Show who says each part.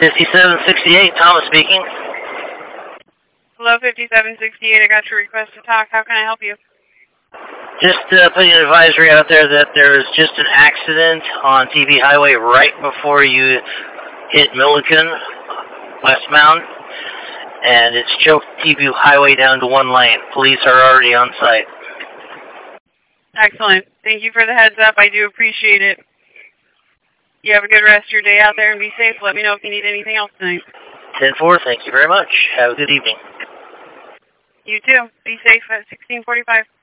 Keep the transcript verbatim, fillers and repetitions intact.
Speaker 1: fifty-seven sixty-eight, Thomas speaking.
Speaker 2: Hello, fifty-seven sixty-eight. I got your request to talk. How can I help you?
Speaker 1: Just uh, putting an advisory out there that there was just an accident on T V Highway right before you hit Milliken, westbound, and it's choked T V Highway down to one lane. Police are already on site.
Speaker 2: Excellent. Thank you for the heads up. I do appreciate it. You have a good rest of your day out there and be safe. Let me know if you need anything else tonight.
Speaker 1: ten four, thank you very much. Have a good evening.
Speaker 2: You too. Be safe at sixteen forty-five.